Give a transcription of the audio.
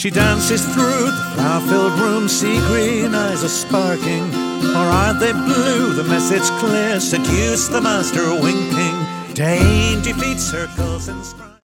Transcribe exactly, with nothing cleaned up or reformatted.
She dances through the flower-filled room, sea green eyes are sparking, or are they blue? The message clear, seduce the master winking. Dainty feet, circles and